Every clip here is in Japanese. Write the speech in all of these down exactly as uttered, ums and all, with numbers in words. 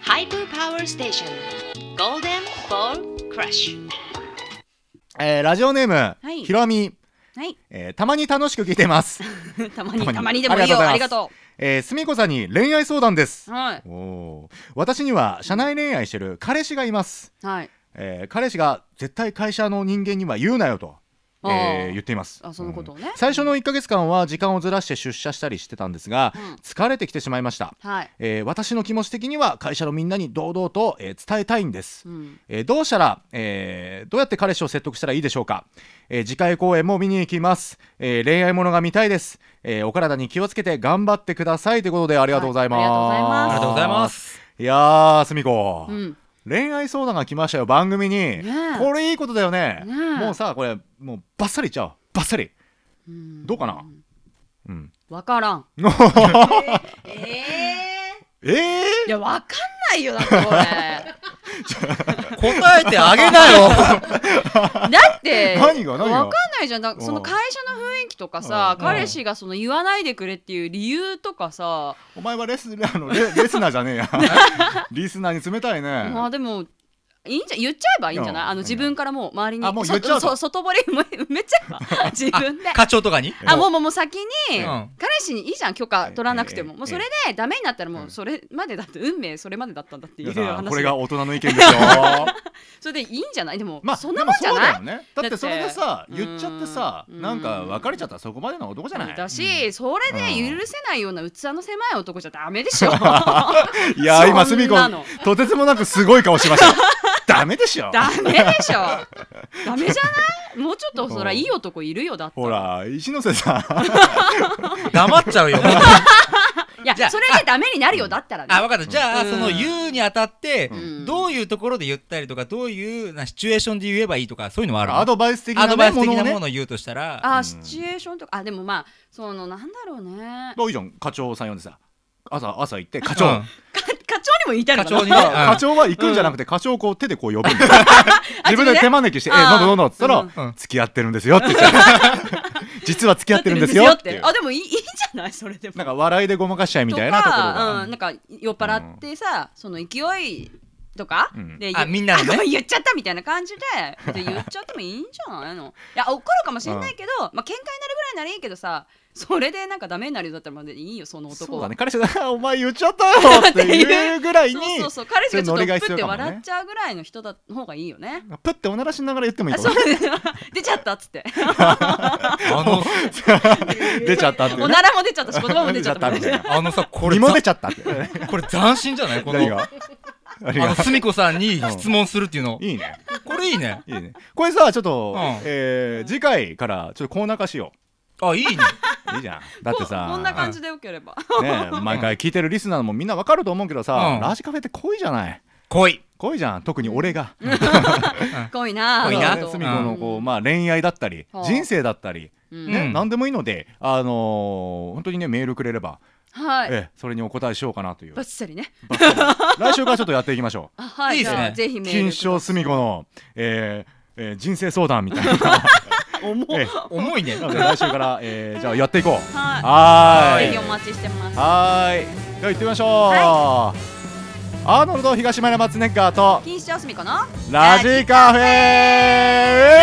Hyper Power Station Golden Ball Crush、 えー、ラジオネーム、 はい、 ひろみ、 はいえー、たまに楽しく聞いてますたまにたまにでもいいよ。ありがとう。 えー、すみこさんに恋愛相談です、 はい、 お私には社内恋愛してる彼氏がいます、 はい、 えー、彼氏が絶対会社の人間には言うなよと、えー、言っています。 あ、そのことをね、 うん、最初のいっかげつかんは時間をずらして出社したりしてたんですが、うん、疲れてきてしまいました、はい、えー、私の気持ち的には会社のみんなに堂々と、えー、伝えたいんです、うん、えー、どうしたら、えー、どうやって彼氏を説得したらいいでしょうか。えー、次回公演も見に行きます、えー、恋愛ものが見たいです、えー、お体に気をつけて頑張ってくださいということで、ありがとうございます、はい、 ありがとうございます。 いやー、すみこ、うん、恋愛相談が来ましたよ、番組に、ね、これいいことだよ ね, ねもうさ、これもうバッサリいっちゃう、バッサリ、うん、どうかな、うん、 分からんえー、えー、えー、 いや分かんないよ、だってこれ答えてあげなよだって何が何が分かんないじゃん。だその会社の雰囲気とかさ、彼氏がその言わないでくれっていう理由とかさ、 お前はレス、あの レ, レスナーじゃねえやリスナーに冷たいね。 まあでもいいんじゃ言っちゃえばいいんじゃない、あの自分からもう周りに、 あ、もう言っちゃうと、 外堀埋めちゃえば自分で課長とかに、 あ、もうもうもう先に、うん、彼氏にいいじゃん、許可取らなくても、えー、もうそれでダメになったらもうそれまでだって、運命それまでだったんだっていう話で、 これが大人の意見ですよそれでいいんじゃない。でも、 まあ、 そんなもんじゃない。 だ, ね、だってそれでさ言っちゃってさ、なんか別れちゃったらそこまでの男じゃない。 だし、それで許せないような器の狭い男じゃダメでしょいや今すみこ、とてつもなくすごい顔しましたダメでしょ、 ダメでしょダメじゃない。もうちょっとそらいい男いるよ。だってほら一ノ瀬さん黙っちゃうよいや、それでダメになるよ、だったらね。 あ、分かった。じゃあ、うん、その言うにあたって、うん、どういうところで言ったりとか、どういうなシチュエーションで言えばいいとか、そういうのもあるの。 アドバイス的な、ね、 アドバイス的なものを言うとしたら、 あ、シチュエーションとか、あ、でもまあそのなんだろうね。 どういいじゃん、課長さん呼んでさ、朝朝行って課長、うん、 課長にも言いたいのかな。 課長に、ね、課長は行くんじゃなくて、うん、課長をこう手でこう呼ぶんだよ自分で手招きして、え、なんだなんだって言ったら、うん、付き合ってるんですよって言っちゃう実は付き合ってるんですよって。 あ、でもいい、いいんじゃないそれでも。 なんか笑いでごまかしちゃいみたいなところが、 うん、なんか酔っ払ってさ、その勢いとか、うん、であ、みんなのね、 言っちゃったみたいな感じ で, で言っちゃってもいいんじゃないの。いや、怒るかもしれないけど、うん、まあ喧嘩になるぐらいならいいけどさ、それでなんかダメになるようだったらまでいいよ、その男は。 そうだね、彼氏がお前言っちゃったよっていうぐらいにそうそうそう、彼氏がちょっとプって笑っちゃうぐらいの人だ方がいいよね。 プっておならしながら言ってもいいかも出ちゃったっつってあの出ちゃったって、ね、 おならも出ちゃったし、言葉も出ちゃったみたいなあのさ、これも出ちゃったってこれ斬新じゃない。この何があのすみこさんに質問するっていうの、 いいね、 これいいね、 いいね。これさ、ちょっと、うん、えー、次回からちょっとコーナー化しよう。あ、いいねいいじゃん。だってさ、 こんな感じでよければね、毎回聞いてるリスナーもみんなわかると思うけどさ、うん、ラジカフェって濃いじゃない。 濃い濃いじゃん、特に俺が濃いな濃いな。 すみこのこう、まあ、恋愛だったり、うん、人生だったり、うんね、何でもいいので、あのー、本当にね、メールくれれば、はい、えそれにお答えしようかなという。 バッサリね。 来週からちょっとやっていきましょう。 はい、いいですね。ぜひメール金賞すみこの、えーえー、人生相談みたいな重, え重いね。 来週から、えー、じゃあやっていこう。 はい、ぜひお待ちしてます。 はい、では行ってみましょう、はい、アーノルド東村松ネッガーと金賞すみこのラジカフェ。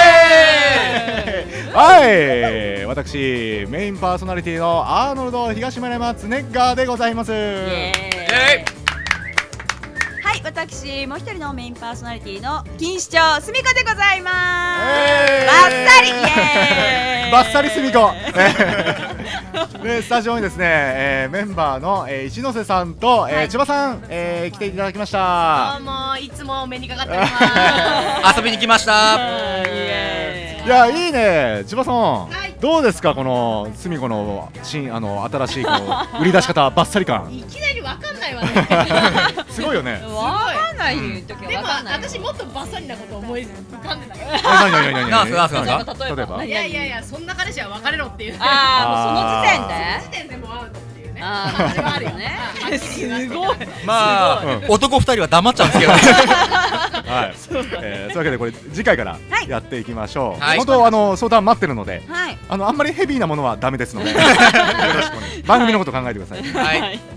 はい、私メインパーソナリティのアーノルド東村松ネッガーでございます。イエーイ。 はい、私もう一人のメインパーソナリティの金市長すみこでございます。バッサリ、イエーイ。 バッサリすみこでスタジオにですね、えー、メンバーの、えー、一ノ瀬さんと、えーはい、千葉さん、えー、来ていただきました。 どうも、いつもお目にかかっております遊びに来ました。 いや、いいね、千葉さん、はい、どうですか、このすみこの新、あの新しいこう売り出し方、バッサリ感。 いきなりわかんないわねすごいよね。 わかんない時はでも私もっとバッサリなこと思い浮かんでたけど。 何何何何何すか何すか。 例えば。 いやいやいや、そんな彼氏は別れろっていう。 ああ、もうその時点で。 その時点でもうアウトっていうね。 ああ、それはあるよね。すごい。 まあ男二人は黙っちゃうんですけど。 はい。えー、そういうわけでこれ次回からやっていきましょう。はい、本当あの相談待ってるので、はい、あのあんまりヘビーなものはダメですので、よろしくお願いします。番組のこと考えてください。 はい。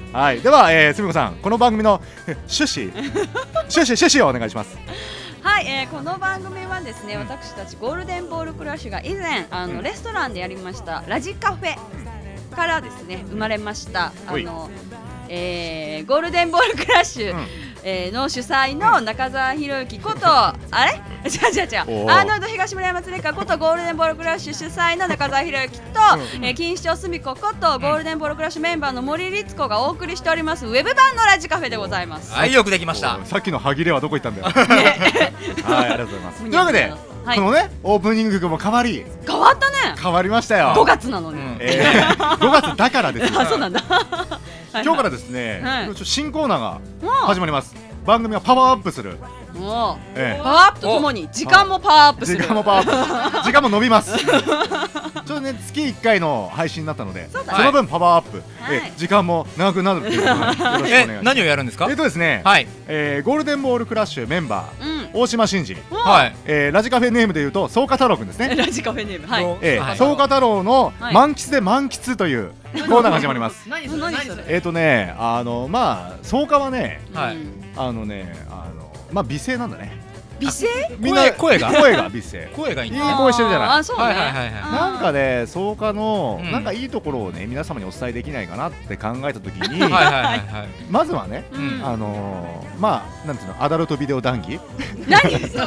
はい、では、えー、すみこさん、この番組の趣旨趣旨趣旨をお願いします。 はい、えー、この番組はですね、私たちゴールデンボールクラッシュが以前あの、うん、レストランでやりましたラジカフェからですね生まれましたあの、えー、ゴールデンボールクラッシュ、うんえー、の主催の中澤博之こと、あれ違う違う違うアーノルド東村山恒香ことゴールデンボールクラッシュ主催の中澤博之と、うんえー、錦糸町すみこことゴールデンボールクラッシュメンバーの森律子がお送りしておりますウェブ版のラジカフェでございます。 はい、よくできました。 さっきの歯切れはどこ行ったんだよ。はい、ありがとうございます。というわけで、はい、このねオープニング曲も変わり変わったね変わりましたよ。 ごがつなのに、 うんえー、ごがつだからですよ。 あ、そうなんだ今日からですね、はい、新コーナーが始まります。 うん番組がパワーアップする。 おええ、パワーアップとともに時間もパワーアップする。 時間もパワーアップ時間も伸びます。ちょっとね月いっかいの配信になったので そ, その分パワーアップ、はい、え時間も長くなるっていうことでよろしくお願いします。 え何をやるんですか。 えっとですね、 はいえー、ゴールデンボールクラッシュメンバー、うん、大島真司、 はいえー、ラジカフェネームでいうと草加太郎くんですね。 ラジカフェネーム、はいえー、草加太郎の満喫で満喫というコーナーが始まります。 何それ何それ。 えっとねあのまあ草加はね、 はい、 あのねあのまあ美声なんだね。 美声？ みんな声が声が美声。 声がいい。いい声してるじゃない。 あ、そうね。 はいはいはいはい。 なんかね、草加の、 うん、 なんかいいところをね皆様にお伝えできないかなって考えたときに、 はいはいはいはい。 まずはね、 うん、 あのー、まあなんていうのアダルトビデオ談義。 何それ？ それ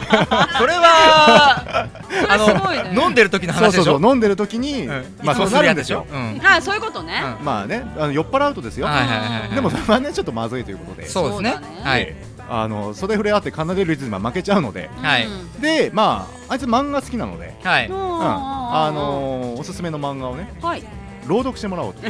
はあの飲んでる時の話でしょ。 そうそうそう飲んでる時に、うん、まあそうなるんですよ。 うん、あ、そういうことね。 うん、まあねあの酔っ払うとですよ。 はいはいはいはい、 でもそれはねちょっとまずいということで。 そうですね。はい。 あの袖触れ合って奏でるリズムは負けちゃうので、 はい、 でまああいつ漫画好きなので、 はい、 うん、あのー、おすすめの漫画をね、はい、朗読してもらおうと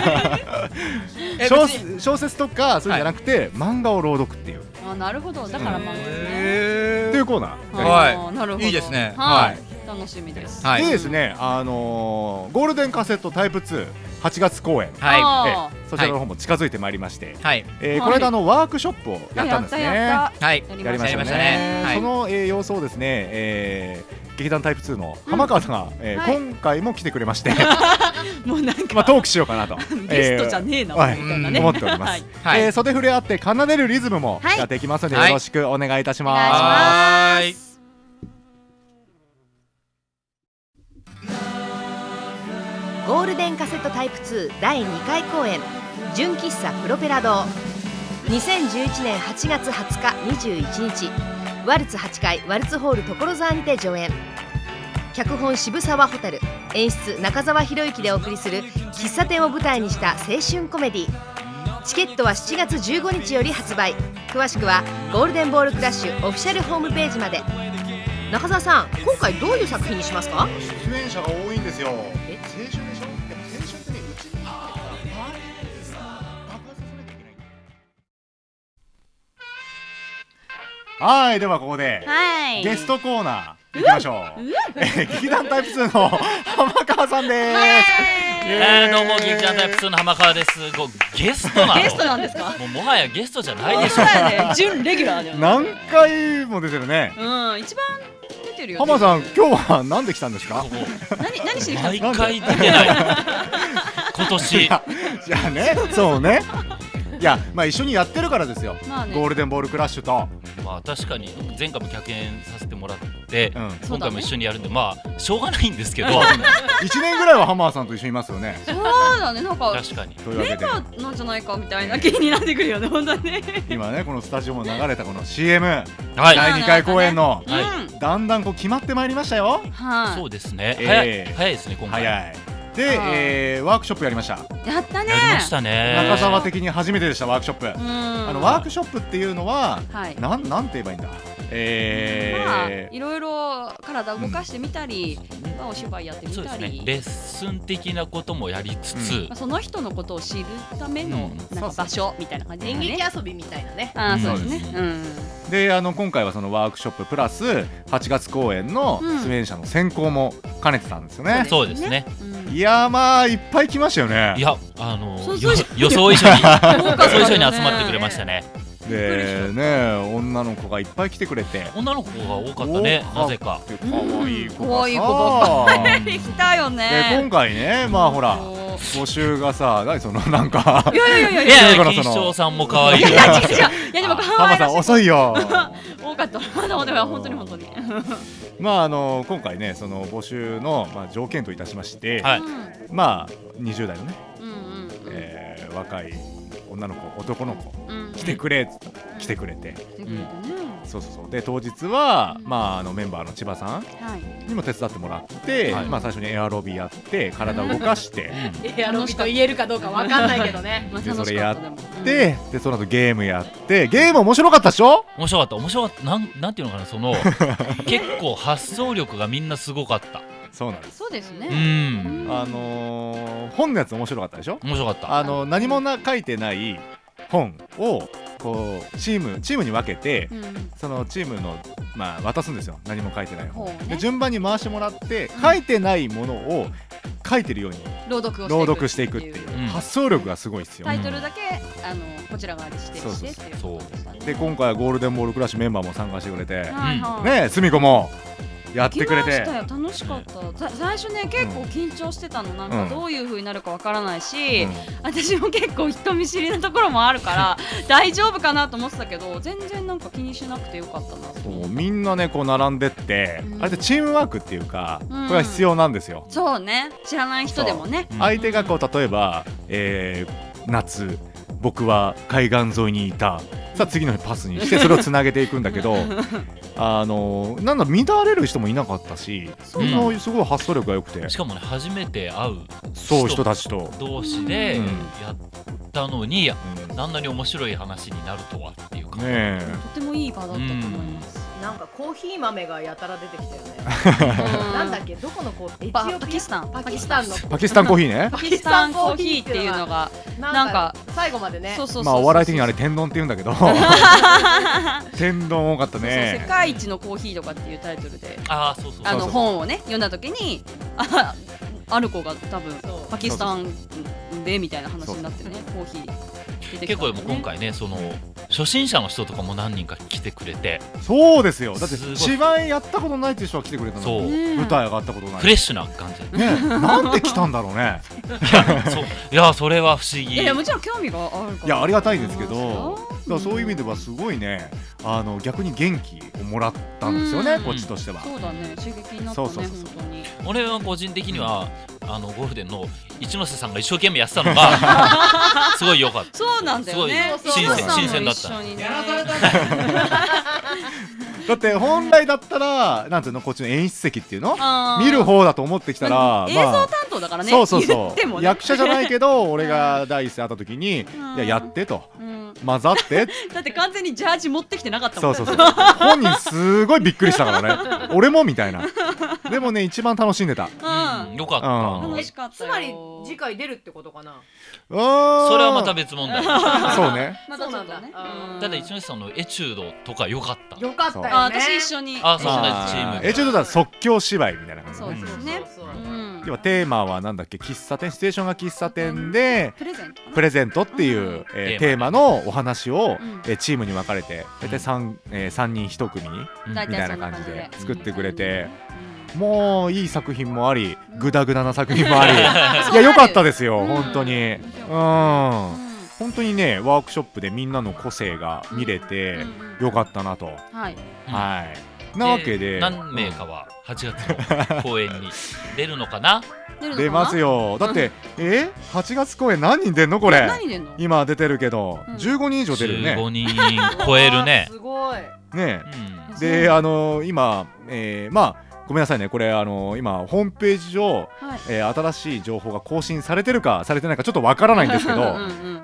小, 小説とかそういうんじゃなくて、はい、漫画を朗読っていう。 あ、なるほどだから漫画ね、 うん、っていうコーナー、 はい、 なるほどいいですね、 はい、楽しみです。 はい、でですね、あのー、ゴールデンカセットタイプツーはちがつ公演、 はい、 えそちらの方も近づいてまいりまして、 はいえー、この間のワークショップをやったんですね。 はい、 やりましたね。その、えー、様子をですね、えー、劇団タイプツーの浜川さんが、うんえーはい、今回も来てくれましてもうなんか、 まあ、トークしようかなとゲストじゃねえな、 えー、 みたいなね、 思っております、はいえー、袖触れ合って奏でるリズムもやっていきますので、はい、よろしくお願いいたします。 はい、 ゴールデンカセットタイプツーだいにかい公演純喫茶プロペラ堂にせんじゅういちねんはちがつはつかにじゅういちにちワルツはちかいワルツホール所沢にて上演。脚本渋沢ホタル、演出中澤博之でお送りする喫茶店を舞台にした青春コメディ。チケットはしちがつじゅうごにちより発売。詳しくはゴールデンボールクラッシュオフィシャルホームページまで。中澤さん、今回どういう作品にしますか？ 出演者が多いんですよ。 え、 青春でしょ？でも青春ってね、うちに爆発させなきゃいけない。はい、ではここで、 はい、 ゲストコーナー行きましょう。えー、劇団タイプツーの浜川さんです。 えー、どうも劇団タイプツーの浜川です。ごゲストなの？ ゲストなんですか？ もうもはやゲストじゃないでしょ。 そうやね、準レギュラーだよね。 何回も出てるね。 うん、一番出てるよ。 浜さん、今日はなんで来たんですか？ 何何しに来たんですか？ 毎回出てない。今年。 じゃあね、そうね。いや、まあ一緒にやってるからですよ、まあね、ゴールデンボールクラッシュと。 まあ確かに前回も客演させてもらって、うん、今回も一緒にやるんで、まあしょうがないんですけどいちねんぐらいはハマーさんと一緒にいますよね。 そうだね、なんか確かにメンバーなんじゃないかみたいな気になってくるよね、本当にね。 今ね、このスタジオも流れたこの シーエム、 はい、 だいにかい公演の、 はい、 だんだんこう決まってまいりましたよ。 はい、 そうですね、 えー、 早い早いですね今回。 早いで、えー、ワークショップやりました。 やったね。 やりましたね。 中澤的に初めてでした、ワークショップ。あのワークショップっていうのは、 はい、 なんなんて言えばいいんだ。えー、 まあいろいろ体を動かしてみたり、うんまあ、お芝居やってみたり、 そうですね、レッスン的なこともやりつつ、 うんまあ、その人のことを知るためのなんか場所みたいな感じで、ね、 演劇遊びみたいなね。 あ、そうですね。うん、 で、あの今回はそのワークショッププラスはちがつ公演の出演者の選考も兼ねてたんですよね。 うん、そうですね。 うん、 いやまあいっぱい来ましたよね。 いや、あの予想以上に予想以上に集まってくれましたね。 でね、女の子がいっぱい来てくれて、 女の子が多かったね、なぜか。 可愛い子がさ、 可愛い子ばっかり来たよね。 で今回ね、まあほら募集がさ、何そのなんかいやいやいやいやいや、 その金賞さんも可愛いよ。 いや違う違う、いやでも可浜さん愛らしい遅いよ多かった。でも本当に本当に。 まああの今回ね、その募集のまあ条件といたしまして、 はい、 まあにじゅう代のね、 うんうんうん、 えー、若い女の子、男の子、 うん、 来てくれっつったら来てくれて、 来てくれてね、 そうそうそう。で当日は、まあ、あのメンバーの千葉さんはいにも手伝ってもらって、 はい、 まあ、最初にエアロビやって体を動かしてエアロビと言えるかどうかわかんないけどねでそれやって、でその後ゲームやって、ゲーム面白かったでしょ。 面白かった面白かった。なんなんていうのかな、その結構発想力がみんなすごかった。 そうなんです。 そうですね、 うん、 あのー、本のやつ面白かったでしょ。 面白かった。 あの何もな書いてない本をこうチームチームに分けて、うん、そのチームの、まあ、渡すんですよ。何も書いてない本、ね、で順番に回してもらって、うん、書いてないものを書いてるように朗読を朗読していくっていう、うん、発想力がすごいですよ。 タイトルだけあのこちら側に指定してっていうことでしたね。 で今回はゴールデンボールクラッシュメンバーも参加してくれて、 はいはい、 ねえすみこもやってくれて、 楽しかった。最初ね結構緊張してたの、なんかどういう風になるかわからないし、うん、私も結構人見知りなところもあるから大丈夫かなと思ってたけど、全然なんか気にしなくてよかったな。 そうみんなねこう並んでって、うん、あれってチームワークっていうか、うん、これは必要なんですよ。 そうね、知らない人でもね、 相手がこう例えば、えー、夏僕は海岸沿いにいた、さあ次の日パスにしてそれをつなげていくんだけどあのなんだ乱れる人もいなかったし、みんなすごい発想力が良くて、 しかもね初めて会うそう人たちと同士でやったのに、うん、あんなに面白い話になるとはっていうか、 ね、 とてもいい場だったと思います。 うん、なんかコーヒー豆がやたら出てきたよねなんだっけ、どこのコーヒー、 パキスタンパキスタンのパキスタンコーヒーねパキスタンコーヒーっていうのがなんか最後までね、 まあお笑い的にあれ天丼って言うんだけど天丼多かったね。 そうそう、世界一のコーヒーとかっていうタイトルで、 あそうそうそう、 あの本をね読んだ時に、あある子が多分パキスタンでみたいな話になってるね、コーヒー。 結構でも今回ね、その初心者の人とかも何人か来てくれて、 そうですよ。だって芝居やったことないっていう人が来てくれたの。 そう、 舞台上がったことない、 フレッシュな感じね。なんで来たんだろうねいや、そう、いやそれは不思議。 いやもちろん興味があるから、 いやありがたいんですけど、だからそういう意味ではすごいね、あの逆に元気をもらったんですよね、こっちとしては。 そうだね、刺激になったね。そうそうそうそう、本当に俺は個人的には、うん、あのゴールデンの一ノ瀬さんが一生懸命やってたのがすごい良かった。 そうなんだよね、 すごい新鮮、新鮮だった。 やらされたんだって本来だったらなんていうの、こっちの演出席っていうの見る方だと思ってきたら、まあ、 映像担当だからね。 そうそうそう、 ね、 役者じゃないけど俺が第一声会った時に、いややってと、うん、混ざってだって完全にジャージ持ってきてなかったもん。 そうそうそう本人すごいびっくりしたからね俺もみたいな。でもね一番楽しんでた。 うん、よかった、 うん、楽しかったよ。 つまり次回出るってことかな。 それはまた別問題そうね、 またそうだね。 ただ一ノ瀬さんのエチュードとか良かった。 よかったよね。 あ、私一緒に。 あ、そう同じチームで。 エチュードだ即興芝居みたいな感じ。 そうですね。 要はテーマはなんだっけ、喫茶店、シチュエーションが喫茶店でプレゼント、 プレゼントっていう、えー、テーマのお話を、えー、チームに分かれて大体 3,、えー、さんにんいち組みたいな感じで作ってくれて、もういい作品もありグダグダな作品もありいや良かったですよ、うん、本当に、うん、本当にねワークショップでみんなの個性が見れて良かったなと、はい、はい、なわけで何名かははちがつの公演に出るのかな出ますよ。だってえはちがつ公演何人出んのこれ。 何出んの今出てるけど、うん、じゅうごにん以上出るね。 じゅうごにん超えるねすごいね、うん、であのー、今、えー、まあごめんなさいね、これあのー、今ホームページ上、はい、えー、新しい情報が更新されてるかされてないかちょっとわからないんですけどうん、うん、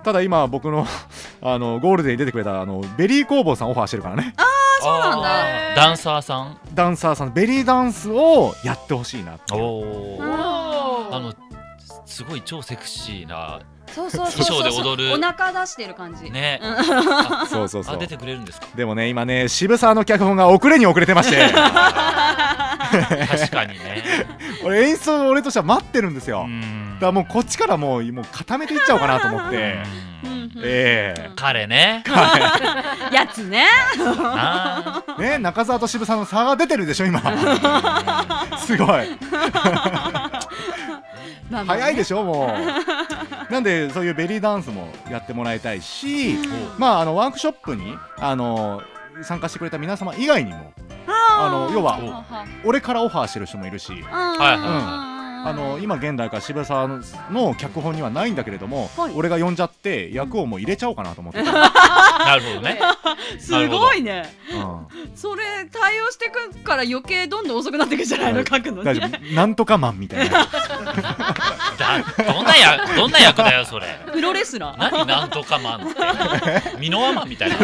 ただ今僕のあのゴールデンに出てくれたあのベリー工房さんオファーしてるからね。 あーそうなんだ。 ダンサーさんダンサーさんベリーダンスをやってほしいなって。 おあのすごい超セクシーなそうそうそうそう、 衣装で踊る、 お腹出してる感じね。 そうそうそう。 あ、出てくれるんですか。 でもね今ね渋沢の脚本が遅れに遅れてまして確かにね俺演出を俺としては待ってるんですよ。だからもうこっちからもうもう固めていっちゃおうかなと思ってええー、 彼ねやつねね、中澤と渋沢の差が出てるでしょ今すごいまあまあね、 早いでしょもうなんでそういうベリーダンスもやってもらいたいし、まああのワークショップにあの参加してくれた皆様以外にもあの要は俺からオファーしてる人もいるし、あの今現代から渋沢の脚本にはないんだけれども、はい、俺が呼んじゃって役をもう入れちゃおうかなと思ってた。 なるほどね。 すごいね、うん、それ対応してくから余計どんどん遅くなっていくじゃないの、書くのね。 なんとかマンみたいなだどんなやどんな役だよそれ。 プロレスラー。 何なんとかマンってミノワマンみたいな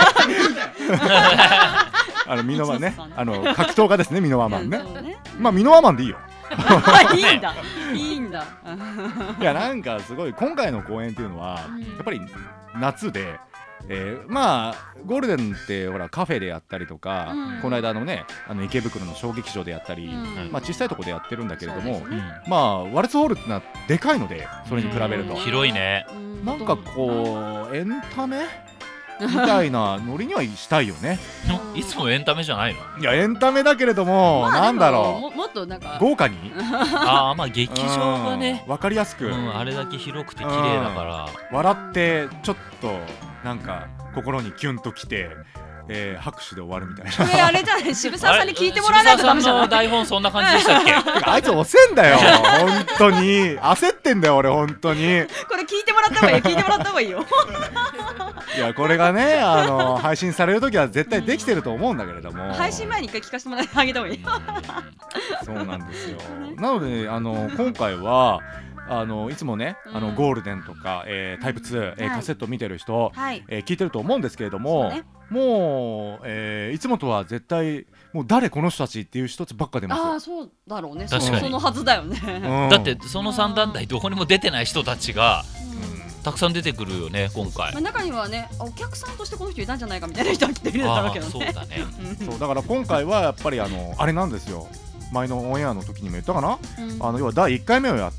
あのミノワね、あの格闘家ですね、ミノワマンね。まあミノワマンでいいよいいんだいいんだいやなんかすごい今回の公演っていうのは、うん、やっぱり夏で、えー、まあゴールデンってほらカフェでやったりとか、うん、この間のねあの池袋の小劇場でやったり、うん、まあ小さいとこでやってるんだけれども、うん、まあワルツホールってのはでかいのでそれに比べると、 うん、広いね。 なんかこうエンタメみたいなノリにはしたいよねいつもエンタメじゃないの？ いやエンタメだけれども、まあ、なんだろうも, もっとなんか豪華にああまあ劇場がね分かりやすく、 うん、あれだけ広くて綺麗だから、 うん、笑ってちょっとなんか心にキュンときて、えー、拍手で終わるみたいな。 これあれじゃない、渋沢さんに聞いてもらわないとダメじゃない？ 渋沢さんの台本そんな感じでしたっけ？ あいつ遅えんだよ本当に焦ってんだよ俺本当に。 これ聞いてもらった方がいいよ聞いてもらった方がいいよいやこれがねあの配信されるときは絶対できてると思うんだけれども、 配信前に一回聞かせてもらってあげた方がいいそうなんですよ。なのであの今回はあのいつもね、うん、あのゴールデンとか、えー、タイプツー、えーはい、カセット見てる人、はいえー、聞いてると思うんですけれども、ね、もう、えー、いつもとは絶対もう誰この人たちっていう人たちばっか出ますよ。 ああそうだろうね。 確かにそのはずだよね、 うん、だってそのさん団体どこにも出てない人たちが、うん、たくさん出てくるよね今回、 まあ、中にはねお客さんとしてこの人いたんじゃないかみたいな人が来てるんだろうけどね。 そうだねそうだから今回はやっぱりあのあれなんですよ、前のオンエアの時にも言ったかな、うん、あの要はだいいっかいめをやって、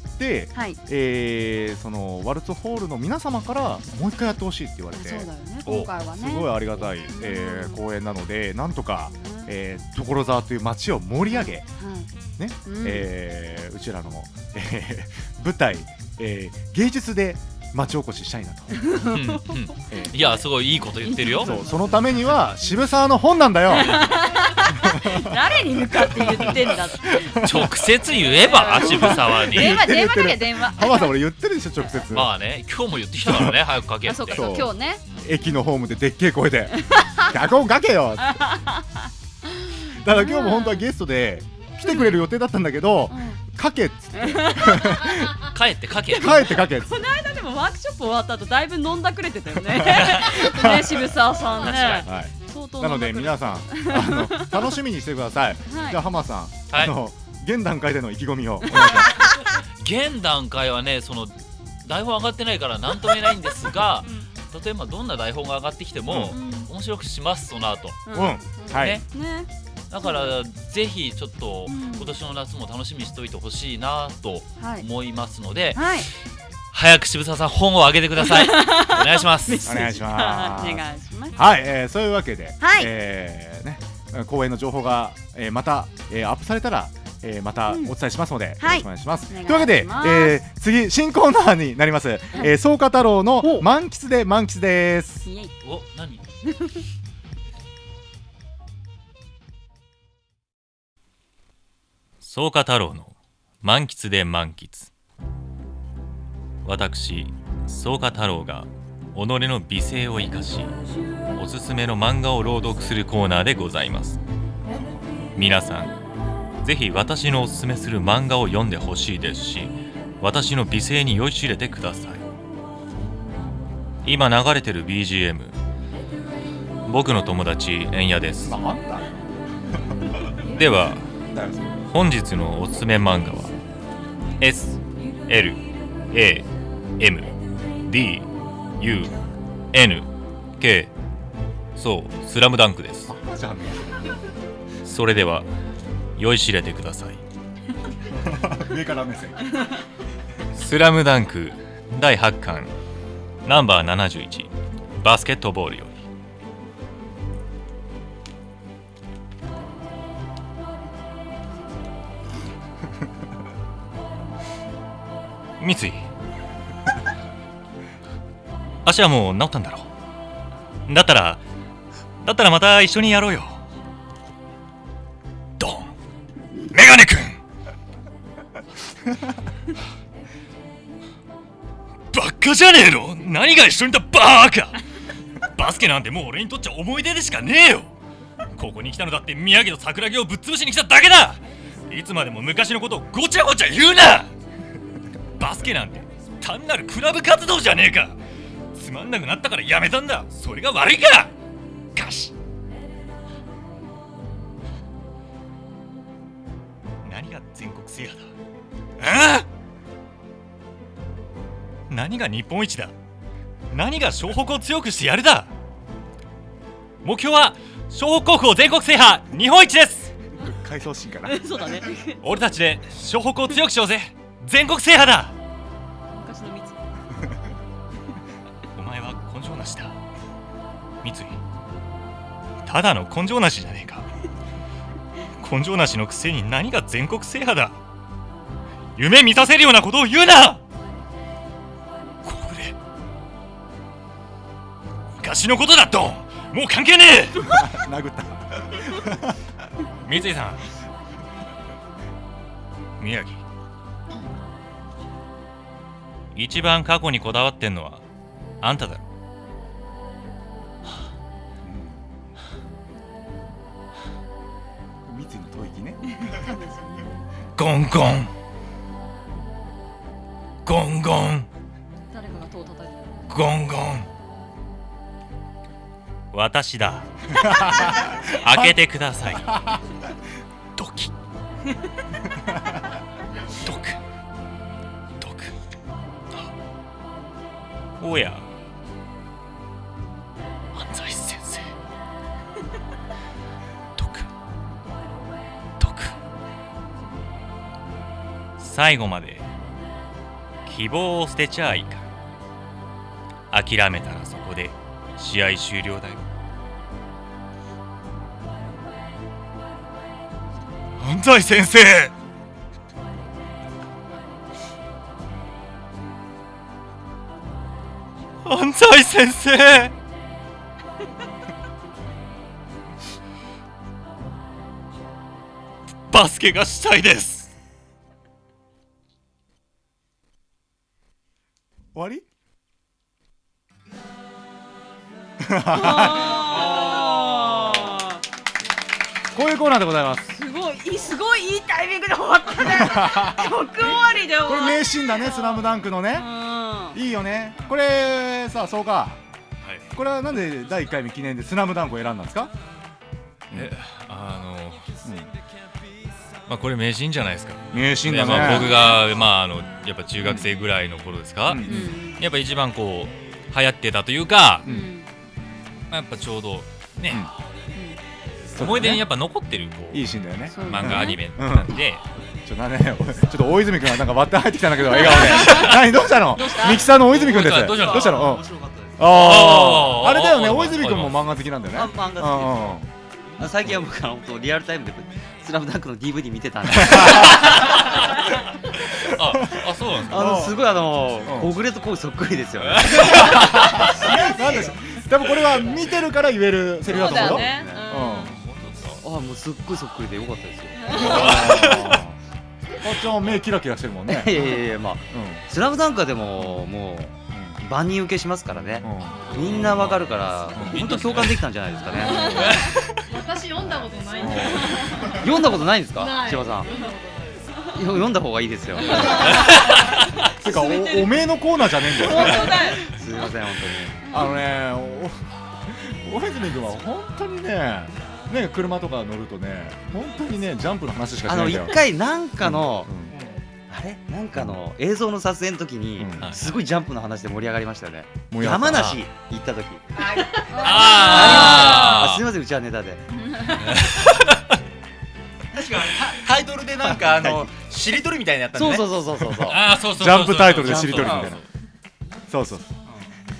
はいえー、そのワルツホールの皆様からもう一回やってほしいって言われて、 そうだよね今回はねすごいありがたい、えー、公演なのでなんとか、うんえー、所沢という街を盛り上げ、うんねうんえー、うちらの、えー、舞台、えー、芸術で町おこししたいなと、うんうんえー、いやすごいいいこと言ってるよ。 そうそのためには渋沢の本なんだよ誰に向かって言ってんだって直接言えば渋沢に電話電話かけ電話浜田さん俺言ってるでしょ直接。 まあね今日も言ってきたからね早くかけって。 あそうかそう今日ね駅のホームででっけえ声で脚本かけよだから今日も本当はゲストで来てくれる予定だったんだけど、うん、かけっつって帰ってかけ帰ってかけっつって。 この間でもワークショップ終わった後だいぶ飲んだくれてたよねね渋沢さんね。 はい、なので皆さんあの楽しみにしてください、はい、じゃあ浜さん、はい、あの現段階での意気込みをお願いします現段階はねその台本上がってないから何とも言えないんですが例えばどんな台本が上がってきても、うん、面白くしますその後、 うんうんはいねね、だからぜひちょっと、うん、今年の夏も楽しみにしておいてほしいなと思いますので、はいはい、早く渋沢さん本を上げてくださいお願いしますお願いしますお願いしますはい、えー、そういうわけで、はいえーね、公演の情報が、えー、また、えー、アップされたらえー、またお伝えしますので、うん、よろしくお願いします、はい、というわけで、えー、次新コーナーになります、うんえー、草加太郎の満喫で満喫です。 お何草加太郎の満喫で満喫。私草加太郎が己の美声を生かしおすすめの漫画を朗読するコーナーでございます。皆さんぜひ私のおすすめする漫画を読んでほしいですし私の美声に酔いしれてください。今流れてる ビージーエム 僕の友達円谷です。では本日のおすすめ漫画は エス エル エー エム ディー ユー エヌ ケー そうスラムダンクです。それでは酔いしれてください上から目線スラムダンクだいはちかんナンバーななじゅういちバスケットボールより。 三井足はもう治ったんだろう。だったらだったらまた一緒にやろうよ。ドンメガネくんバッカじゃねえの。何が一緒にだバーカ。バスケなんてもう俺にとっちゃ思い出でしかねえよ。ここに来たのだって宮城と桜木をぶっ潰しに来ただけだ。いつまでも昔のことをごちゃごちゃ言うな。バスケなんて単なるクラブ活動じゃねえか。つまんなくなったからやめたんだ。それが悪いか。ガシ何が全国制覇だ。ああ何が日本一だ。何が湘北を強くしてやるだ。目標は湘北高校全国制覇日本一です。 回想シーンかな。 そうだね。 俺たちで湘北を強くしようぜ。全国制覇だ。 昔の三井。 お前は根性なしだ。三井ただの根性なしじゃねえか。根性なしのくせに何が全国制覇だ。夢見させるようなことを言うな。これ昔のことだともう関係ねえ。 殴った三井さん宮城一番過去にこだわってんのはあんただろ。 三井の吐息ね。 ゴンゴンゴンゴン誰かが戸を叩いてる。 ゴンゴン私だ。開けてください。ドキドクドクおや安西先生。ドクドク最後まで希望を捨てちゃいかん。諦めたらそこで試合終了だよ。安西先生。安西先生。バスケがしたいです。 終わり？こういうコーナーでございます。 すごいいいすごいいいタイミングで終わったね。曲終わりで終わった。 これ名シーンだね、スラムダンクのね。いいよね。これさ、そうか。これはなんでだいいっかいめ記念でスラムダンクを選んだんですか？ え、あの、まあこれ名シーンじゃないですか。 名シーンだね。 まあ僕がまああのやっぱ中学生ぐらいの頃ですか。やっぱ一番こう流行ってたというか、やっぱちょうどね。思い出にやっぱ残ってるこういいシーンだよね。 漫画アニメなんで、 ちょっとね、ちょっと大泉君がなんか割って入ってきたんだけど笑顔で。何どうしたの？ミキサーの大泉君です。どうしたの？面白かったです。ああ、あれだよね。大泉君も漫画好きなんだよね。 漫画好きです。最近は僕は本当リアルタイムでスラムダンクの ディーブイディー 見てたんで。 あ、あ、そうなんですか。 あのすごいあの小暮と声そっくりですよね。 なんでしょう。多分これは見てるから言えるセリフだと思うよ。 あ、もうすっごいそっくりでよかったですよ。 あっちゃん目キラキラしてるもんね。 いやいやいや、まあスラムダンクはでももう万人受けしますからね。みんなわかるから本当共感できたんじゃないですかね。 私読んだことないんだ。 読んだことないんですか、千葉さん。読んだ方がいいですよ。 てか お, おめえのコーナーじゃねえんだよ。 本当だよ。 すみません本当に。あのね、お大泉君は本当にね、ね車とか乗るとね、本当にねジャンプの話しかしないんだよ。 あの一回なんかの、うん、あれなんかの映像の撮影の時に、うん、すごいジャンプの話で盛り上がりましたよね。山梨行った時。ああ、すみませんうちはネタで。 確かタイトルでなんかあのしりとりみたいなやったんね。 そうそうそうそうそう。 ああそうそう。 ジャンプタイトルでしりとりみたいな。そうそう。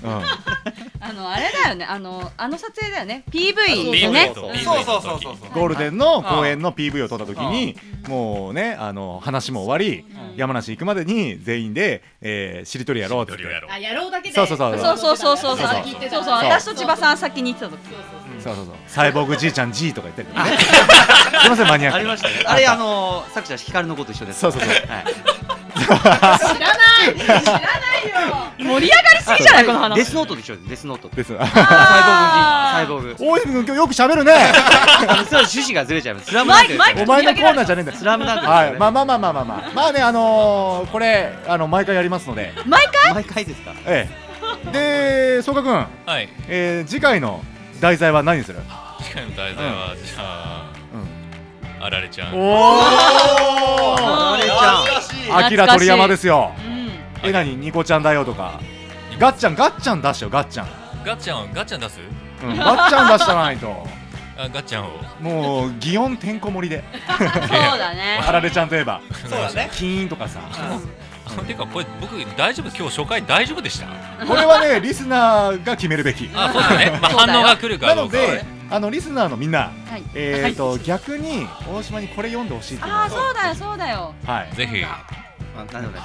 うん、あのあれだよね、あのあの撮影だよね、 ピーブイ でね、 そうそうそうそうそう、ゴールデンの公演の ピーブイ を撮った時にもうね、あの話も終わり、うん、山梨行くまでに全員で、えー、しりとりやろうって、 あ、やろうだけで、 そうそうそうそうそうそうそうそうそうそう、私と千葉さん先に行ってた時、 そうそうそう、サイボーグじいちゃん G とか言ってるねすいません、マニアックありましたね、あれ、あの作者光の子と一緒です。 そうそうそう、はい知らない知らないよ、盛り上がりすぎじゃない、この話。 デスノートで一緒です、デスノートです。 サイボーグ G、サイボーグ。 大泉君今日よく喋るねそれ趣旨がずれちゃいます。スラムダンク、 お前のコーナーじゃねえんだよ。 スラムダンク、 はい、まあまあまあまあまあまあまあね、あのこれあの毎回やりますので。 毎回毎回ですか。 ええ、で、そうかくん、はい、え次回の題材は何にする？ 次回の題材はじゃああられちゃん。 おお、あられちゃん、あきら鳥山ですよ。え、なに、ニコちゃんだよとか、ガッチャン、ガッチャン出してよ、ガッチャン。 ガッチャン、ガッチャン出す？ うん、ガッチャン出したないと。 あ、ガッチャンを。 もう祇園てんこ盛りで。 そうだね。 あられちゃんといえば。 そうだね。 キーンとかさ。 てかこれ僕大丈夫、今日初回大丈夫でした？ これはね、リスナーが決めるべき。 あ、そうだね。まあ反応が来るかどうか。 なので、あのリスナーのみんな、えっと逆に大島にこれ読んでほしいっていうの。 あ、そうだよそうだよ。 はい。 ぜひ。 あ、何でもない。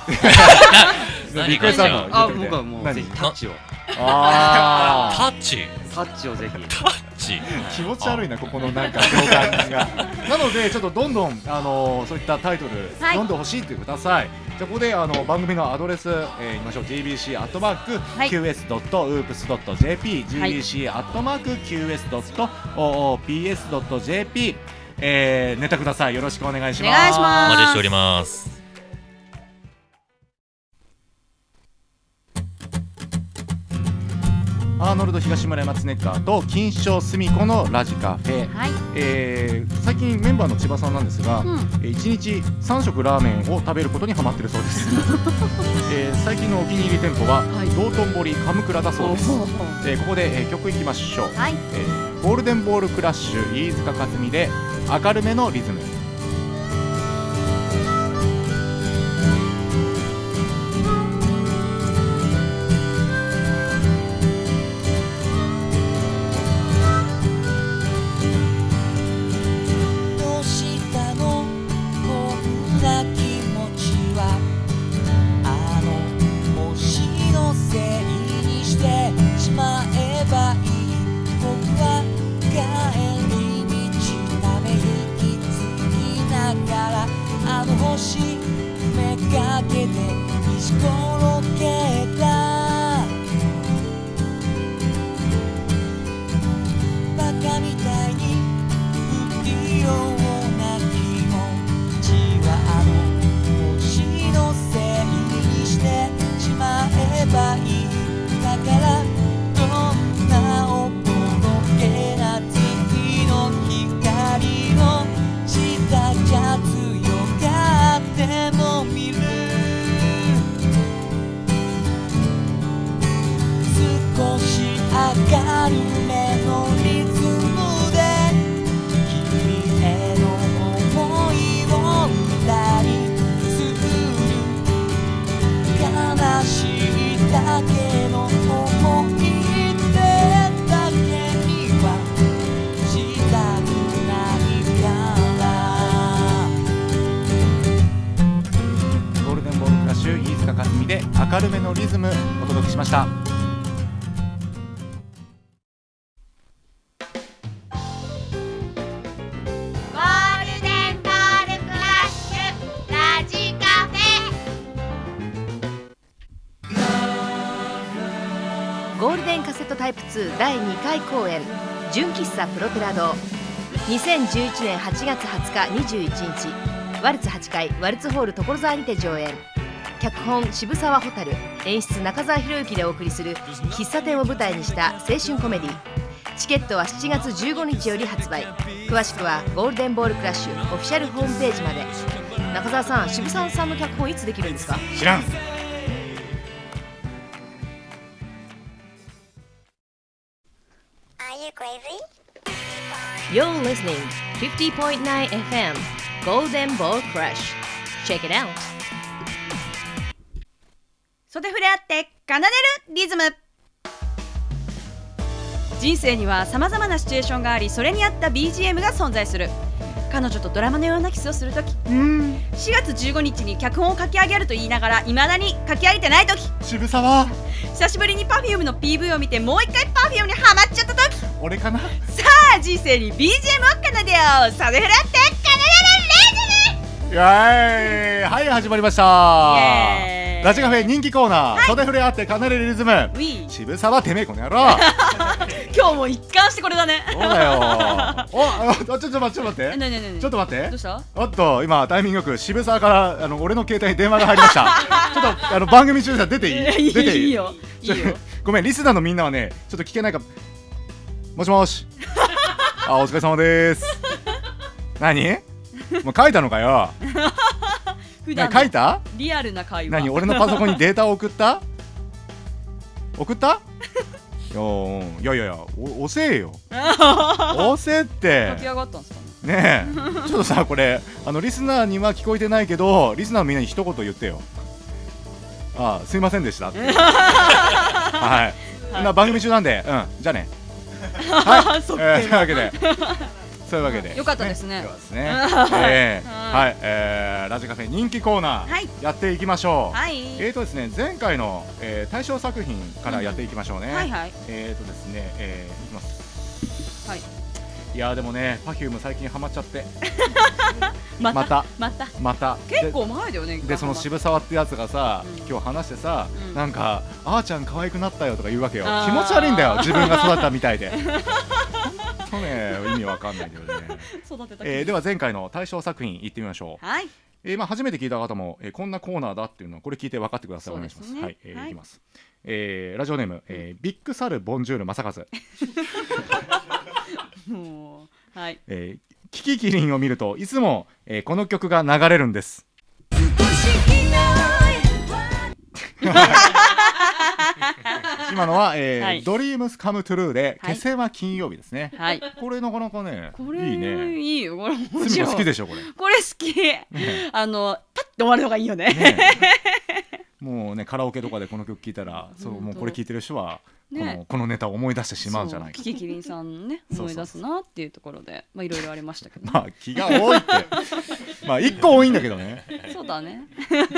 びっくりしたの。 あ、僕はもうぜひタッチを。 ああ。タッチ。 タッチをぜひ。 タッチ。 気持ち悪いな、ここのなんか共感が。なのでちょっとどんどんあのそういったタイトル読んでほしいってください。じゃあここであの番組のアドレス、えー、言いましょう。 ジェービーシー アットマーク キューエス ドット ウープス ドット ジェーピー ジェービーシー アットマーク キューエス ドット オーピーエス ドット ジェーピー、えー、ネタください。よろしくお願いします。 お願いします。 お待ちしております。 アーノルド東村山ツネッカーと金賞すみこのラジカフェ、はい、えー、最近メンバーの千葉さんなんですが、うん、いちにちさん食ラーメンを食べることにハマってるそうです、えー、最近のお気に入り店舗は、はい、道頓堀カムクラだそうです、えー、ここで、えー、曲いきましょう、はい、えー、ゴールデンボールクラッシュ飯塚克美で明るめのリズム。明るめのリズムお届けしました。 ゴールデンカセットタイプツーだいにかい公演純喫茶プロペラ堂、にせんじゅういちねんはちがつはつかにじゅういちにちワルツはちかいワルツホール所沢にて上演。脚本渋沢蛍、演出中澤博之でお送りする喫茶店を舞台にした青春コメディ。チケットはしちがつじゅうごにちより発売。詳しくはゴールデンボールクラッシュオフィシャルホームページまで。中澤さん、渋沢さんの脚本いつできるんですか？ 知らん。 You're listening fifty point nine エフエム Golden Ball Crush. Check it out. 袖触れ合って奏でるリズム。 人生にはさまざまなシチュエーションがあり、それに合った ビージーエム が存在する。彼女とドラマのようなキスをするとき、しがつじゅうごにちに脚本を書き上げると言いながらいまだに書き上げてないとき、 渋沢、 久しぶりに Perfume の ピーブイ を見てもう一回 Perfume にハマっちゃったとき、 俺かな。さあ人生に ビージーエム を奏でよう。サデフラって奏でるレズム。 イエーイ、はい、始まりました。ラジカフェ人気コーナー、はい、袖触れ合って奏でるリズム。渋沢てめえこの野郎今日も一貫してこれだね。 そうだよお、ちょっと待ってちょっと待って、ねねねねちょっと待って、 どうした。 おっと今タイミングよく渋沢からあの俺の携帯に電話が入りましたちょっとあの番組中で出ていい？出ていい？ いいよいいよごめん、リスナーのみんなはねちょっと聞けないか。もしもしあ、お疲れ様です。何もう書いたのかよ普段書いた？ リアルな会話。 何、俺のパソコンにデータを送った送ったいやいやいや、お遅えよ遅えって書き上がったんですかね。ねえちょっとさ、これあのリスナーには聞こえてないけど、リスナーのみんなに一言言ってよ。ああ、すいませんでしたってはい、はい、な番組中なんで、うん、じゃあねはい、えー、というわけでそういうわけでよかったですね。 よかったですね。えー、はい、えー、ラジカフェ人気コーナー、はい、やっていきましょう。はい、えーとですね、前回の、えー、対象作品からやっていきましょうね。うん、はいはい。えーとですね、えー、いきます。はい。いやーでもね、Perfume最近ハマっちゃってまたまたまたまた結構前だよね。 でその渋沢ってやつがさ、うん、今日話してさ、うん、なんかあーちゃん可愛くなったよとか言うわけよ。気持ち悪いんだよ、自分が育ったみたいでそうね、意味わかんないけどね育てた、えー、では前回の対象作品いってみましょう。はい、えーまあ、初めて聞いた方も、えー、こんなコーナーだっていうのをこれ聞いて分かってください。お願いします。はい、えーはい、いきます、えー、ラジオネーム、えー、ビッグサルボンジュール正和もう、はい、えー、キキキリンを見るといつも、えー、この曲が流れるんです今のは、えーはい、ドリームスカムトゥルーで気仙は金曜日ですね。はい、これなかなかね、これいいね。いいよ、これもちろん好きでしょこれ。これ好き。ね、あのパッと終わるのがいいよね。ねもうね、カラオケとかでこの曲聴いたら、そう、もうこれ聴いてる人はこの、ね、このネタを思い出してしまうんじゃないか。キキキリンさんね、思い出すなっていうところで、まあいろいろありましたけど、ね。まあ気が多いって、まあ一個多いんだけどね。そうだね。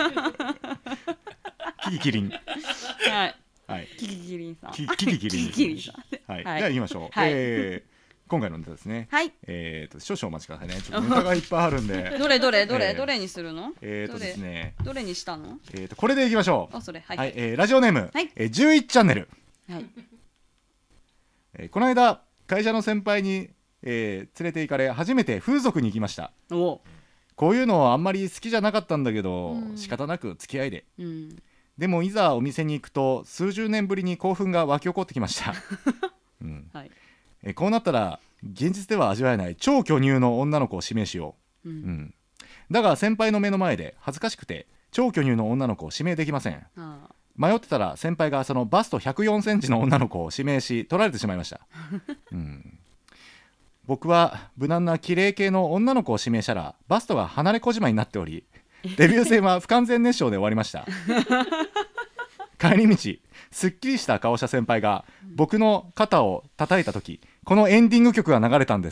キキキリン。はい。はい、キキキリンさん。キキキリン。キキキリンさん。はい。では行きましょう。はい、えー、今回のネタですね。はい。えっと少々お待ちくださいね。ちょっとネタがいっぱいあるんで。どれどれどれ、えー、どれにするの？えっとですね。どれにしたの？えっとこれでいきましょう。あ、それ。はい。はい、えー、ラジオネーム、はい、えー、じゅういちチャンネル。はい。えー、この間会社の先輩に、えー、連れて行かれ初めて風俗に行きました。お。こういうのあんまり好きじゃなかったんだけど、うん、仕方なく付き合いで。うん。でもいざお店に行くと数十年ぶりに興奮が湧き起こってきました、うんはい、えこうなったら現実では味わえない超巨乳の女の子を指名しよう、うんうん、だが先輩の目の前で恥ずかしくて超巨乳の女の子を指名できません。迷ってたら先輩がそのバストひゃくよんセンチの女の子を指名し取られてしまいました、うん、僕は無難な綺麗系の女の子を指名したらバストが離れ小島になっておりデビュー戦は不完全熱唱で終わりました帰り道すっきりした顔した先輩が僕の肩を叩いた時このエンディング曲が流れたんです。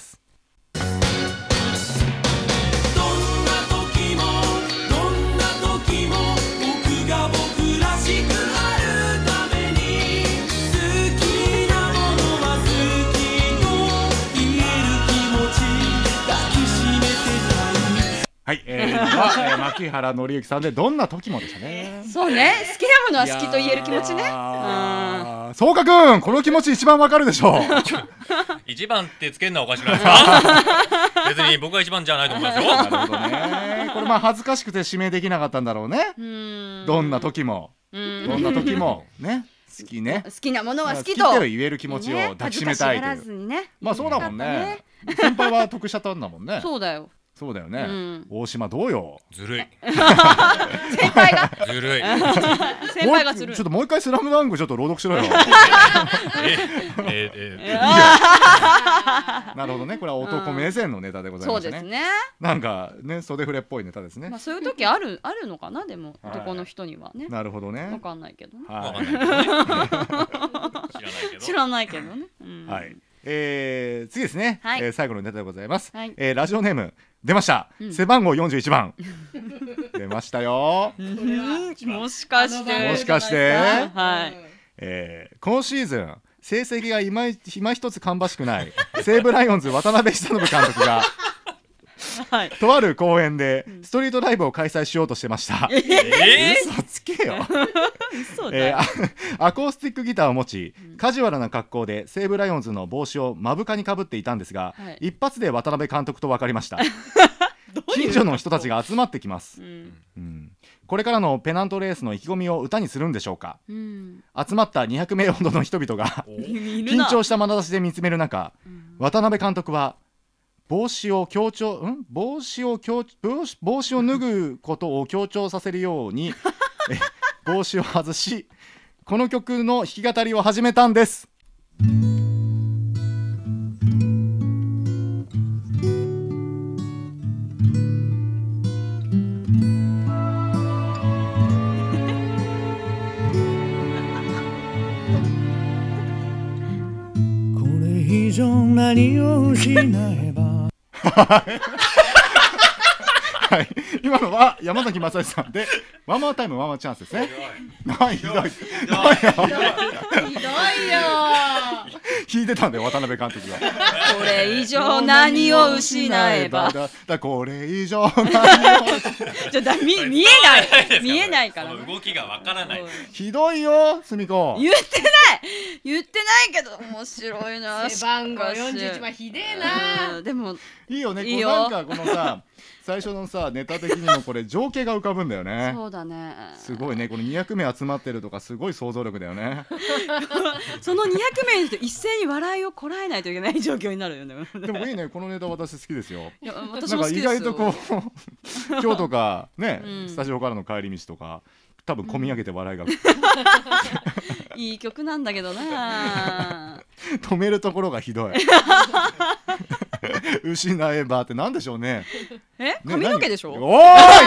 はい、えー、は、えー、牧原紀之さんでどんな時もでしたね。そうね、好きなものは好きと言える気持ちね。あ、そうかくん、この気持ち一番わかるでしょう。 一番ってつけるのはおかしくないですか。別に僕が一番じゃないと思いますよ。なるほどね。これまあ恥ずかしくて指名できなかったんだろうね。うーん、どんな時もどんな時もね、好きね、好きなものは好きと好きって言える気持ちを抱きしめたいという、ね、まあそうだもんね。先輩は得しちゃったんだもんね。そうだよ。そうだよね、うん、大島どうよ。ずるい。先輩がずるい。先輩がずるい。ちょっともう一回スラムダンクちょっと朗読しろよ。ええええ。なるほどね、これは男目線のネタでございますね。そうですね。なんかね、袖触れっぽいネタですね。まあそういう時あるあるのかな、でも男の人にはね。なるほどね。わかんないけどね。わかんないけどね。知らないけど。知らないけどね。うん。 はい、えー、次ですね、 はい、 えー、最後のネタでございます、 はい、 えー、ラジオネーム出ました、うん、背番号よんじゅういちばん出ましたよもしかしてもしかして、 はい、 えー、今シーズン成績が今今一つ芳しくない西武ライオンズ渡辺久信監督がはい、とある公園でストリートライブを開催しようとしてました、えー、嘘つけよえー、アコースティックギターを持ち、うん、カジュアルな格好で西武ライオンズの帽子を目深にかぶっていたんですが、はい、一発で渡辺監督と分かりました近所の人たちが集まってきます、うんうん、これからのペナントレースの意気込みを歌にするんでしょうか、うん、集まったにひゃくめいほどの人々が緊張した眼差しで見つめる中、うん、渡辺監督は帽子を強調ん帽子を強帽子帽子を脱ぐことを強調させるように帽子を外しこの曲の弾き語りを始めたんです。 これ以上何を失えばはい、今のは山崎まさしさんでワンマンタイムワンマンチャンスですね。ひどいひどいひどいよ弾いてたんだよ渡辺監督がこれ以上何を失えばだだこれ以上何をちょだ 見, 見えない見えないから、 ね、動きがわからないひどいよすみこ言ってない言ってないけど面白いな背番号よんじゅういちばんひでえな、 うん、でもいいよねいいよこうなんかこのさ最初のさネタ的にもこれ情景が浮かぶんだよね。 そうだねすごいねこのにひゃくめい集まってるとかすごい想像力だよねそのにひゃくめいの人一斉に笑いをこらえないといけない状況になるよねでもいいねこのネタ私好きですよ。 いや私も好きですよ。 なんか意外とこう今日とかね、うん、スタジオからの帰り道とか多分込み上げて笑いが、うん、 いい曲なんだけどな止めるところがひどい失えばってなんでしょうね。 え髪の毛でしょ。 おーい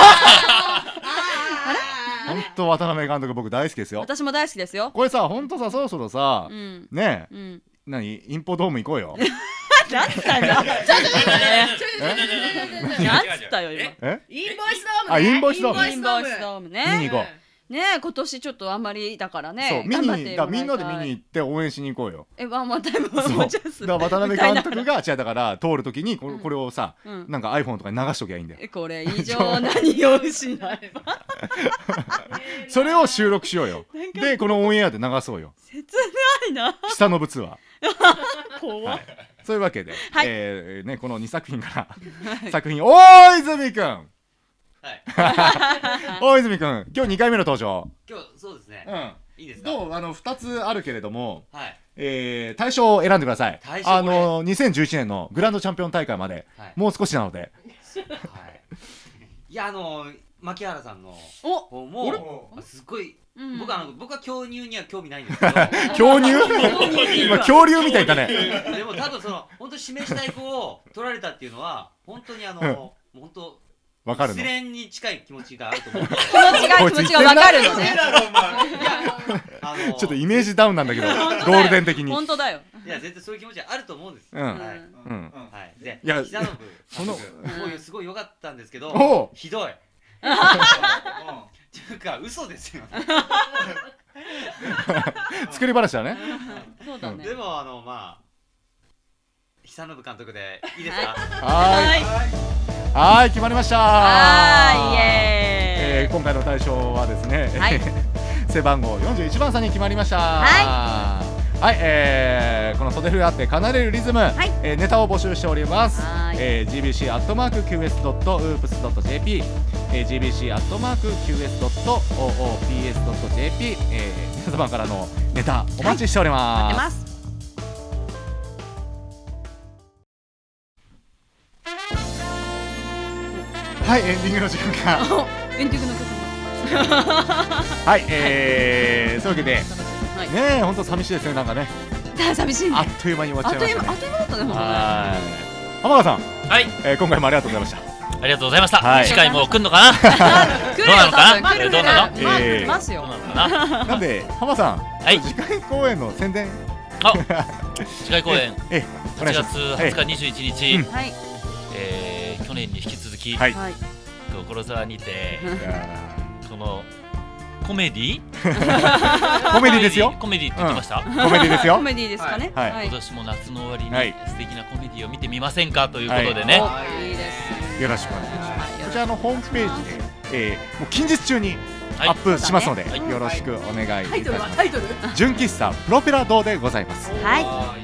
本当渡辺監督僕大好きですよ。 私も大好きですよ。 これさ本当さそろそろさ、うん、ねえ、うん、何インポドーム行こうよなんつったよなんつったよ今えインボイスドームね。 あインボイスドームインボイスドームね見に行こうねえ今年ちょっとあんまりだからね。 そう見にだみんなで見に行って応援しに行こうよ。 えワンマンタイムワンマンチャンスだから渡辺監督が違うだから通るときにこれ、うん、これをさ、うん、なんか iPhone とかに流しときゃいいんだよ。 これ以上何を失えばそれを収録しようよ。でこのオンエアで流そうよ。 切ないな久信ツアー怖い、はい、 そういうわけで、 はいえーね、このにさく品から、作品おー泉くんはい、 大泉くん今日にかいめの登場。 今日そうですね、うん、いいですか。 どうあのふたつあるけれども、 はい、 えー、大賞を選んでください。あのにせんじゅういちねんのグランドチャンピオン大会まで、はい、もう少しなので、はい、 いやあの牧原さんの方もすごい、うん、僕あの僕は恐竜には興味ないんですけど恐竜今恐竜みたいだねでも多分その本当示したい子を取られたっていうのは本当にあの、うん、本当わかるの失恋に近い気持ちがあると思う。気持ちが気持ちがわかるのね。 ちょっとイメージダウンなんだけどゴールデン的に。 本当だよ。 いや絶対そういう気持ちあると思うんです。 うん。はい。うん。 はい。で、 いや久信そのこういうすごい良かったんですけど、ひどい。っていうか嘘ですよ。 作り話だね。 そうだね。 でもあのまあ久信監督でいいですか。 はい。はい決まりました。 はいイエーイ、 えー、今回の大賞はですね、 はい、 背番号よんじゅういちばんさんに決まりました。 はい、 はいえー、この袖振あって奏でるリズム、はいえー、ネタを募集しております。えー、ジービーシー アットマーク キューエス ドット ウープス ドット ジェーピー、えー、ジービーシー アットマーク キューエス ドット オーオーピーエス ドット ジェーピー、えー、皆様からのネタお待ちしております。 はい、待ってます。 はい、エンディングの時間がエンディングの曲はい、えー、そういうわけで、はい、ねえ、本当寂しいですね、なんかね寂しいね、 あっという間に終わっちゃいましたね。 あっという間だったね、ほんとね。 はい、浜田さん、 はい、 えー、今回もありがとうございました。 ありがとうございました。 はい、 次回も来んのかなどうなのかなどうなのえー、ますよ。 どうなのかななんで、浜さん、はい、次回公演の宣伝あ次回公演えはちがつはつかにじゅういちにち、 はい、 えー、去年に引き続き、 はい、 所沢にてこのコメディコメディですよ。 コメディって言ってました、 うん、コメディですよ。 コメディですかね、 はいはい、 今年も夏の終わりに、 はい、 素敵なコメディを見てみませんかということでね、 はい、いいです、 よろしくお願いします。こちらのホームページで、えー、もう近日中にアップしますので、はい、よろしくお願いいたします。純喫茶プロペラ堂でございます。 はい、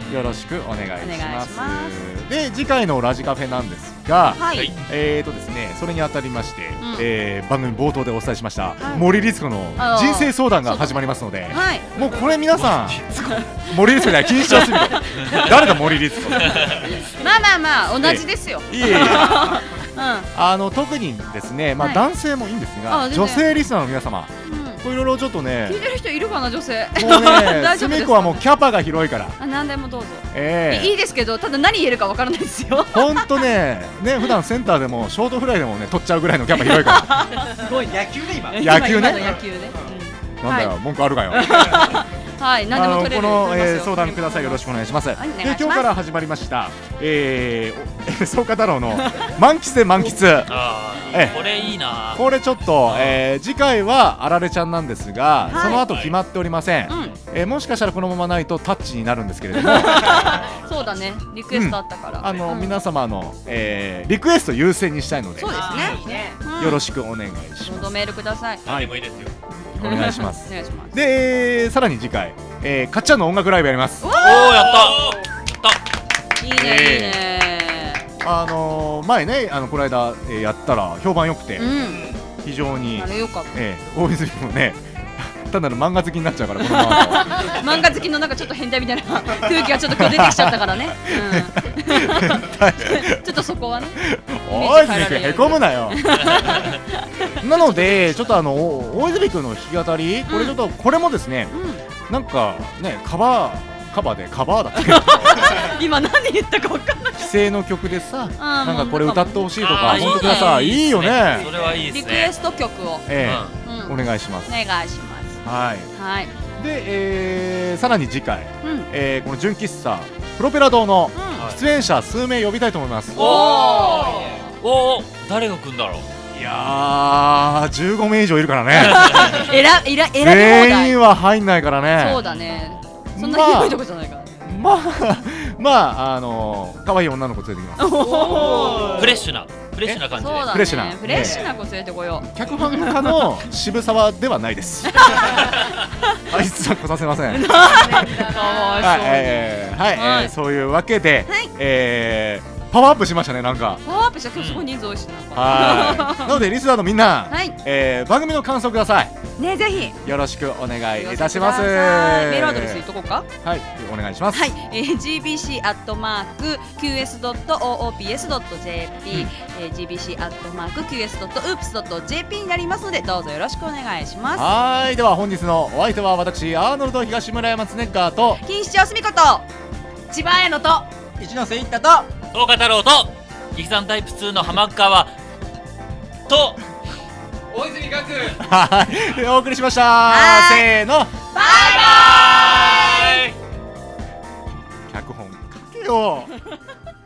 よろしくお願いします。で、次回のラジカフェなんですが、はい、えーとですね、それにあたりまして、うん、えー、番組冒頭でお伝えしました、はい、森律子の人生相談が始まりますので、はい、もうこれ皆さん森律子では禁止してみて誰だ森律子まあまあまあ同じですよ。 いえいえうん、あの特にですね、まあ、男性もいいんですが、はい、女性リスナーの皆様、いろいろちょっとね、 聞いてる人いるかな、女性。 もうね、すみこはもうキャパが広いから。 あ、何でもどうぞ。 えー、いいですけど、ただ何言えるかわからないですよ。 本当ね、ね、普段センターでもショートフライでもね、取っちゃうぐらいのキャパ広いから。すごい野球ね今。 野球ね。 野球ね。 なんだよ、文句あるかよ。 はい、何でも取れる。 この、えー、相談ください、よろしくお願いします。はい、で今日から始まりました、えー、草加太郎の満喫で満喫。 あえこれいいな。 これちょっと、えー、次回はあられちゃんなんですが、はい、その後決まっておりません、はい、えー、もしかしたらこのままないとタッチになるんですけれどもそうだね、リクエストあったから、うん、 あの、うん、皆様の、えー、リクエスト優先にしたいので、 そうですね、 うん、よろしくお願いします。 どメールください。 はい、でもいいですよ。 お願いします。 お願いします。 で、えー、さらに次回、えー、かっちゃんの音楽ライブやります。 おお、やったやったいいね、えー、いいね。 あのー、前ね、あのこの間、えー、やったら評判良くて、うん、非常にあれ良かった、 えー、大泉もね単なる漫画好きになっちゃうから、このまま漫画好きのなんかちょっと変態みたいな空気がちょっと出てきちゃったからね、うん、ちょっとそこはね、 大泉君へこむなよなのでちょっとあの大泉君の弾き語り、これちょっと、うん、これもですね、うん、なんかね、カバーカバーでカバーだった今何言ったか分かんない。 既成の曲でさ、なんかこれ歌ってほしいとか本当ください。いいよね。 それはいいですね。 リクエスト曲を、 ええ、お願いします。 お願いします。 はい。 はい。 で、えー、さらに次回、うん、えー、この純喫茶プロペラ堂の出演者数名呼びたいと思います。 うん、おおお、誰が来るんだろう。 いやー、じゅうごめい以上いるからね選び放題。 全員は入んないからね。 そうだね、そんな広いとこじゃないからね。 まあまあ、あのー、可愛い女の子連れてきます。 フレッシュなフレッシュな感じで、 そうだね、 フレッシュなフレッシュな子連れてこよう。 脚本家の渋沢ではないですあいつは来させませんかわいそうに。 はい、えーはい、はい、えー、そういうわけで、はい、えーパワーアップしましたね。なんかパワーアップした。今日すごい人数多いしな。 はいなのでリスナーのみんな、はい、えー、番組の感想くださいね。ぜひよろしくお願いいたします。メールアドレス言っとこうか。 はい、お願いします。 はい、えー、ジービーシー アットマーク キューエス ドット オーオーピーエス ドット ジェーピー、うん、えー、ジービーシー アットマーク キューエス ドット ウープス ドット ジェーピー になりますので、どうぞよろしくお願いします。 はい、では本日のお相手は私アーノルド東村山常川と錦糸町すみこと千葉屋のと一ノ瀬一太と東華太郎とギキさんタイプツーの浜川と大泉学はいお送りしました。せーの、バイバイ。 脚本書けよ